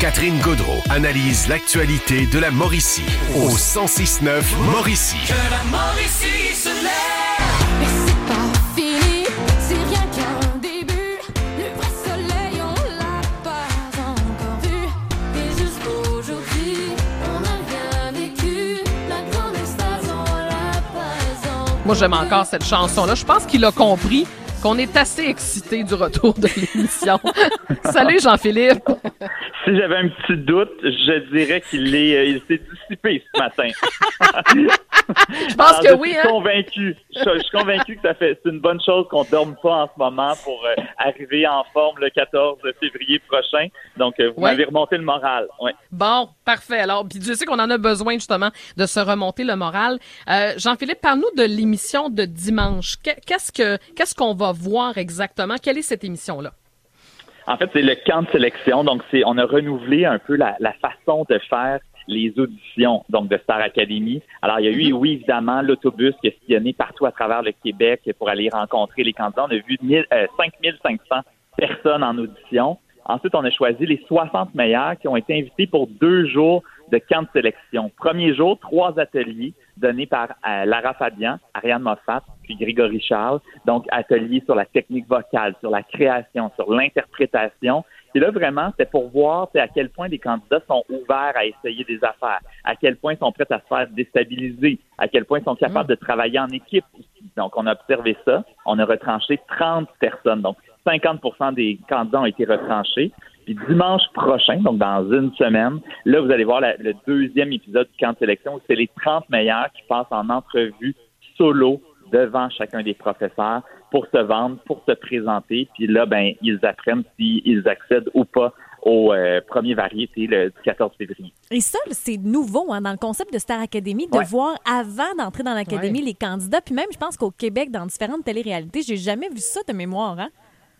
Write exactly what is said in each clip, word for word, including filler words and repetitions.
Catherine Gaudreault analyse l'actualité de la Mauricie au cent six neuf Mauricie. Que la Mauricie se lève. Mais c'est pas fini, c'est rien qu'un début. Le vrai soleil, on l'a pas encore vu. Et jusqu'aujourd'hui, on n'a rien vécu. La grande extase, on l'a pas encore. Moi, j'aime encore cette chanson-là. Je pense qu'il a compris qu'on est assez excité du retour de l'émission. Salut Jean-Philippe! Si j'avais un petit doute, je dirais qu'il est, euh, il s'est dissipé ce matin. Je pense Alors, que je oui, suis hein? convaincu. Je, je suis convaincu que ça fait, c'est une bonne chose qu'on dorme pas en ce moment pour euh, arriver en forme le quatorze février prochain. Donc, euh, vous Ouais. m'avez remonté le moral. Ouais. Bon, parfait. Alors, puis je sais qu'on en a besoin justement de se remonter le moral. Euh, Jean-Philippe, parle-nous de l'émission de dimanche. Qu'est- Qu'est-ce que qu'est-ce qu'on va voir exactement? Quelle est cette émission-là? En fait, c'est le camp de sélection. Donc, c'est, on a renouvelé un peu la, la façon de faire les auditions, donc de Star Academy. Alors, il y a eu, oui, évidemment, l'autobus qui a sillonné partout à travers le Québec pour aller rencontrer les candidats. On a vu mille, euh, cinq mille cinq cents personnes en audition. Ensuite, on a choisi les soixante meilleurs qui ont été invités pour deux jours de camp de sélection. Premier jour, trois ateliers donnés par euh, Lara Fabian, Ariane Moffat, puis Grégory Charles. Donc, ateliers sur la technique vocale, sur la création, sur l'interprétation. Et là, vraiment, c'est pour voir à quel point les candidats sont ouverts à essayer des affaires, à quel point ils sont prêts à se faire déstabiliser, à quel point ils sont capables de travailler en équipe aussi. Donc, on a observé ça. On a retranché trente personnes. Donc, cinquante pour cent des candidats ont été retranchés. Puis dimanche prochain, donc dans une semaine, là, vous allez voir la- le deuxième épisode du camp de sélection où c'est les trente meilleurs qui passent en entrevue solo devant chacun des professeurs pour se vendre, pour se présenter. Puis là, ben, ils apprennent s'ils accèdent ou pas au euh, premier variété le du quatorze février. Et ça, c'est nouveau hein, dans le concept de Star Academy, de Ouais. voir avant d'entrer dans l'académie Ouais. les candidats. Puis même, je pense qu'au Québec, dans différentes téléréalités, j'ai jamais vu ça de mémoire. Hein?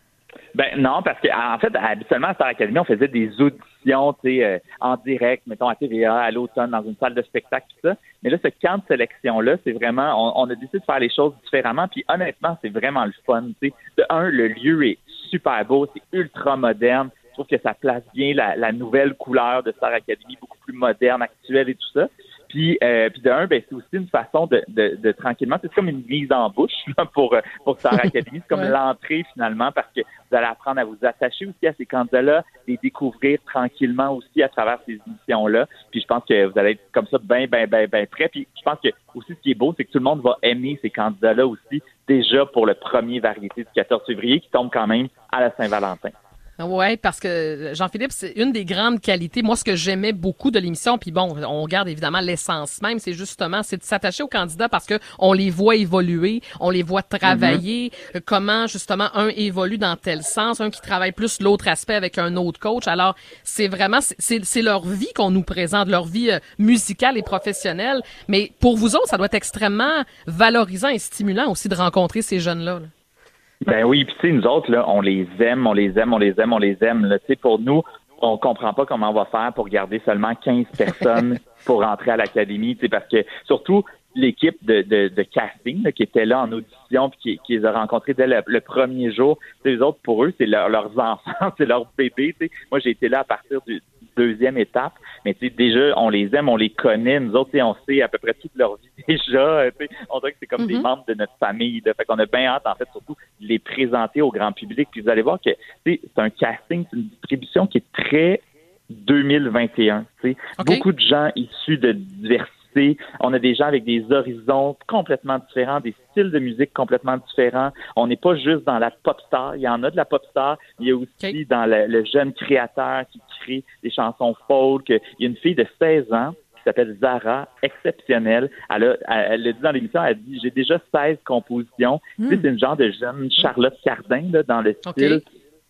Ben non, parce que en fait, habituellement à Star Academy, on faisait des auditions, tu sais, euh, en direct, mettons à T V A, à l'automne, dans une salle de spectacle, tout ça. Mais là, ce camp de sélection-là, c'est vraiment, on, on a décidé de faire les choses différemment. Puis honnêtement, c'est vraiment le fun. Tu sais, de un, le lieu est super beau, c'est ultra moderne. Je trouve que ça place bien la, la nouvelle couleur de Star Academy, beaucoup plus moderne, actuelle et tout ça. Puis, euh, puis de un, ben, c'est aussi une façon de, de, de tranquillement, c'est comme une mise en bouche là, pour, euh, pour Star Academy. C'est comme Ouais. l'entrée finalement parce que vous allez apprendre à vous attacher aussi à ces candidats-là, les découvrir tranquillement aussi à travers ces émissions-là. Puis je pense que vous allez être comme ça bien, bien, bien, bien prêts. Puis je pense que aussi ce qui est beau, c'est que tout le monde va aimer ces candidats-là aussi déjà pour le premier variété du quatorze février qui tombe quand même à la Saint-Valentin. Oui, parce que Jean-Philippe, c'est une des grandes qualités. Moi, ce que j'aimais beaucoup de l'émission, puis bon, on garde évidemment l'essence même, c'est justement, c'est de s'attacher aux candidats parce que on les voit évoluer, on les voit travailler, euh, comment justement un évolue dans tel sens, un qui travaille plus l'autre aspect avec un autre coach. Alors, c'est vraiment, c'est, c'est, c'est leur vie qu'on nous présente, leur vie euh, musicale et professionnelle. Mais pour vous autres, ça doit être extrêmement valorisant et stimulant aussi de rencontrer ces jeunes-là. là. Ben oui, puis tu sais, nous autres, là, on les aime, on les aime, on les aime, on les aime. Là. Tu sais, pour nous, on comprend pas comment on va faire pour garder seulement quinze personnes pour rentrer à l'académie, tu sais, parce que surtout l'équipe de, de, de casting là, qui était là en audition puis qui, qui les a rencontrés dès le, le premier jour, les autres, pour eux, c'est leur, leurs enfants, c'est leurs bébés. Tu sais. Moi, j'ai été là à partir du deuxième étape, mais tu sais, déjà, on les aime, on les connaît, nous autres, tu sais, on sait à peu près toute leur vie déjà, euh, tu sais, on dirait que c'est comme Mm-hmm. des membres de notre famille, là. Fait qu'on a bien hâte, en fait, surtout, de les présenter au grand public, puis vous allez voir que, tu sais, c'est un casting, c'est une distribution qui est très deux mille vingt et un, tu sais, OK. beaucoup de gens issus de diversité. On a des gens avec des horizons complètement différents, des styles de musique complètement différents. On n'est pas juste dans la pop star. Il y en a de la pop star. Il y a aussi OK. dans le, le jeune créateur qui crée des chansons folk. Il y a une fille de seize ans qui s'appelle Zara, exceptionnelle. Elle a, elle, elle l'a dit dans l'émission, elle a dit « J'ai déjà seize compositions. Tu sais, c'est une genre de jeune Charlotte Cardin là, dans le style. OK.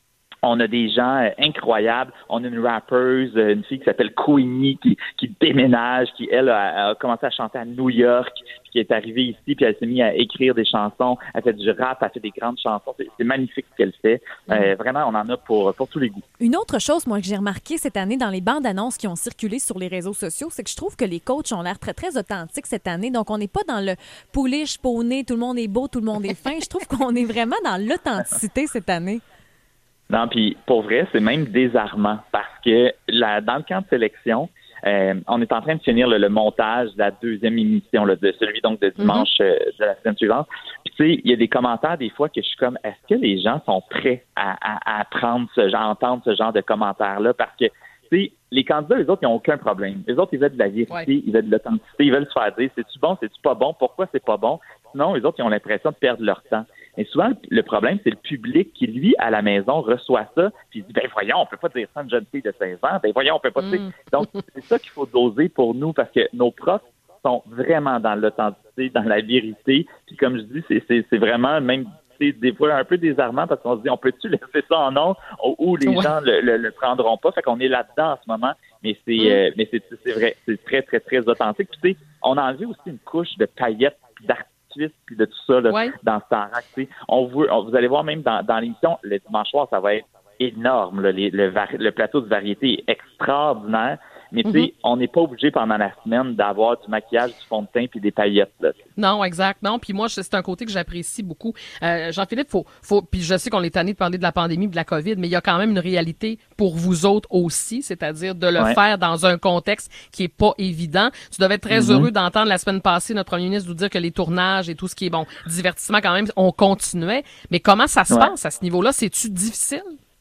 On a des gens euh, incroyables. On a une rappeuse, euh, une fille qui s'appelle Queenie, qui, qui déménage, qui, elle, a, a commencé à chanter à New York, puis qui est arrivée ici, puis elle s'est mise à écrire des chansons. Elle fait du rap, elle fait des grandes chansons. C'est, c'est magnifique ce qu'elle fait. Euh, vraiment, on en a pour, pour tous les goûts. Une autre chose, moi, que j'ai remarqué cette année dans les bandes annonces qui ont circulé sur les réseaux sociaux, c'est que je trouve que les coachs ont l'air très, très authentiques cette année. Donc, on n'est pas dans le pouliche, poney, tout le monde est beau, tout le monde est fin. Je trouve qu'on est vraiment dans l'authenticité cette année. Non, puis pour vrai, c'est même désarmant parce que là, dans le camp de sélection, euh, on est en train de finir là, le montage de la deuxième émission, là, de celui donc de dimanche mm-hmm. euh, de la semaine suivante. Puis tu sais, il y a des commentaires des fois que je suis comme, est-ce que les gens sont prêts à, à, à prendre ce genre, à entendre ce genre de commentaires-là? Parce que tu sais, les candidats, les autres, ils n'ont aucun problème. Les autres, ils veulent de la vérité, ouais. ils veulent de l'authenticité, ils veulent se faire dire, c'est-tu bon, c'est-tu pas bon, pourquoi c'est pas bon? Sinon, les autres, ils ont l'impression de perdre leur temps. Et souvent, le problème, c'est le public qui, lui, à la maison, reçoit ça, puis il dit, ben voyons, on peut pas dire ça à une jeune fille de seize ans, ben voyons, on peut pas mm. dire. Donc, c'est ça qu'il faut doser pour nous, parce que nos profs sont vraiment dans l'authenticité, dans la vérité, puis comme je dis, c'est, c'est, c'est vraiment même, c'est des fois un peu désarmant, parce qu'on se dit, on peut-tu laisser ça en ondes, où les ouais. gens le, le, le prendront pas, fait qu'on est là-dedans en ce moment, mais c'est, mm. euh, mais c'est, c'est vrai, c'est très, très, très authentique. Puis tu sais, on a enlevé aussi une couche de paillettes d'artistes, puis de tout ça là, ouais. dans Starac. On veut, on, vous allez voir même dans, dans l'émission, le dimanche soir, ça va être énorme. Là, les, le, vari, le plateau de variété est extraordinaire. Mais tu sais, mm-hmm. on n'est pas obligé pendant la semaine d'avoir du maquillage, du fond de teint puis des paillettes. Là. Non, exact. Non, puis moi, c'est un côté que j'apprécie beaucoup. Euh, Jean-Philippe, faut, faut, puis je sais qu'on est tanné de parler de la pandémie, de la COVID, mais il y a quand même une réalité pour vous autres aussi, c'est-à-dire de le ouais. faire dans un contexte qui est pas évident. Tu devais être très mm-hmm. heureux d'entendre la semaine passée notre premier ministre nous dire que les tournages et tout ce qui est bon, divertissement quand même, on continuait. Mais comment ça se ouais. passe à ce niveau-là? C'est-tu difficile?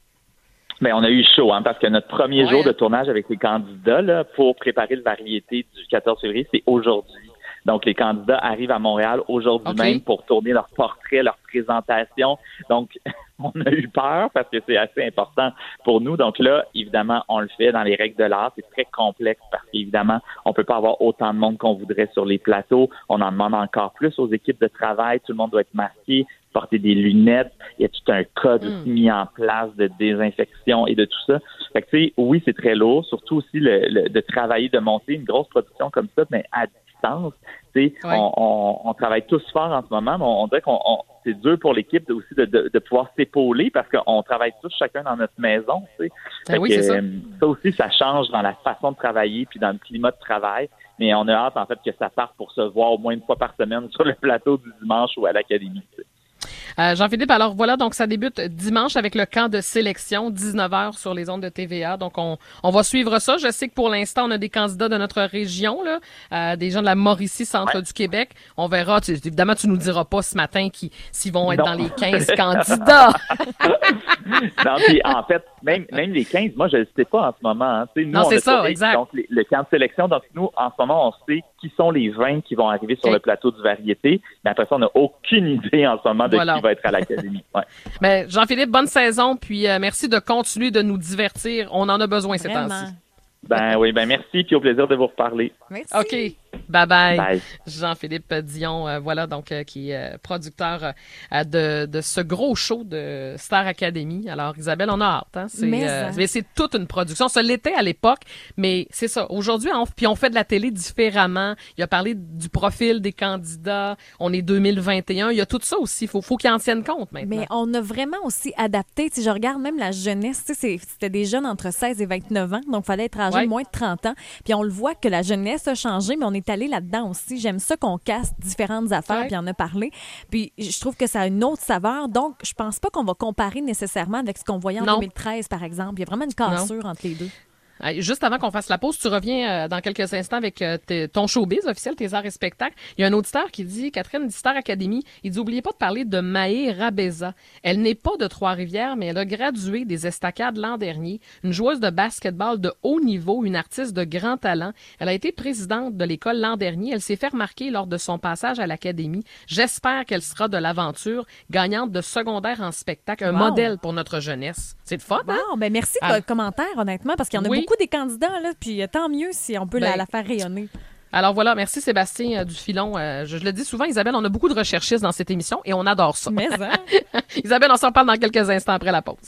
Ben, on a eu chaud, hein, parce que notre premier ouais. jour de tournage avec les candidats là, pour préparer le variété du quatorze février, c'est aujourd'hui. Donc, les candidats arrivent à Montréal aujourd'hui okay. même pour tourner leur portrait, leur présentation. Donc, on a eu peur parce que c'est assez important pour nous. Donc là, évidemment, on le fait dans les règles de l'art. C'est très complexe parce qu'évidemment, on peut pas avoir autant de monde qu'on voudrait sur les plateaux. On en demande encore plus aux équipes de travail. Tout le monde doit être masqué, porter des lunettes. Il y a tout un code mm. aussi mis en place de désinfection et de tout ça. Fait que, tu sais, oui, c'est très lourd. Surtout aussi le, le, de travailler, de monter une grosse production comme ça, mais à distance. Tu sais, ouais. on, on, on travaille tous fort en ce moment, mais on, on dirait qu'on on, c'est dur pour l'équipe de, aussi de, de, de pouvoir s'épauler parce qu'on travaille tous chacun dans notre maison. Tu sais. Ben oui, que, c'est ça. ça aussi, ça change dans la façon de travailler puis dans le climat de travail. Mais on a hâte, en fait, que ça parte pour se voir au moins une fois par semaine sur le plateau du dimanche ou à l'académie. Tu sais. Euh, Jean-Philippe, alors voilà, donc ça débute dimanche avec le camp de sélection, dix-neuf heures sur les ondes de T V A. Donc on, on va suivre ça. Je sais que pour l'instant, on a des candidats de notre région, là, euh, des gens de la Mauricie, centre ouais. du Québec. On verra. Tu, évidemment, tu nous diras pas ce matin qui, s'ils vont être non. dans les quinze candidats. Non, puis en fait, même, même les quinze, moi, je ne sais pas en ce moment. Hein. Nous, non, c'est ça, exact. Donc, les, le camp de sélection, donc nous, en ce moment, on sait qui sont les vingt qui vont arriver sur okay. le plateau du variété. Mais après ça, on n'a aucune idée en ce moment de voilà. qui va être à l'académie. Ouais. Mais Jean-Philippe, bonne saison, puis euh, merci de continuer de nous divertir. On en a besoin ces temps-ci. Ben oui, ben merci, puis au plaisir de vous reparler. Merci. OK. Bye bye. Bye. Jean-Philippe Dion, euh, voilà, donc, euh, qui est euh, producteur euh, de, de ce gros show de Star Academy. Alors, Isabelle, on a hâte, hein. C'est, mais, euh, mais c'est toute une production. Ça l'était à l'époque, mais c'est ça. Aujourd'hui, on, puis on fait de la télé différemment. Il a parlé du profil des candidats. On est deux mille vingt et un. Il y a tout ça aussi. Faut, faut qu'ils en tiennent compte maintenant. Mais on a vraiment aussi adapté. Si je regarde même la jeunesse, tu sais, c'était des jeunes entre seize et vingt-neuf ans. Donc, il fallait être âgé ouais. de moins de trente ans. Puis on le voit que la jeunesse a changé, mais on est allé là-dedans aussi. J'aime ça qu'on casse différentes affaires, ouais. puis on a parlé. Puis je trouve que ça a une autre saveur. Donc, je pense pas qu'on va comparer nécessairement avec ce qu'on voyait en non. deux mille treize, par exemple. Il y a vraiment une cassure non. entre les deux. Juste avant qu'on fasse la pause, tu reviens euh, dans quelques instants avec euh, t- ton showbiz officiel, tes arts et spectacles. Il y a un auditeur qui dit, Catherine, du Star Academy, il dit, oubliez pas de parler de Maë Rabeza. Elle n'est pas de Trois-Rivières, mais elle a gradué des Estacades l'an dernier. Une joueuse de basketball de haut niveau, une artiste de grand talent. Elle a été présidente de l'école l'an dernier. Elle s'est fait remarquer lors de son passage à l'Académie. J'espère qu'elle sera de l'aventure, gagnante de secondaire en spectacle, un wow. modèle pour notre jeunesse. C'est de fun, hein? Wow, ben merci de votre commentaire, honnêtement, parce qu'il y en a oui. beaucoup des candidats, là, puis tant mieux si on peut ben, la, la faire rayonner. Alors voilà, merci Sébastien euh, du Filon. Euh, je, je le dis souvent, Isabelle, on a beaucoup de recherchistes dans cette émission et on adore ça. Mais hein? Isabelle, on s'en parle dans quelques instants après la pause.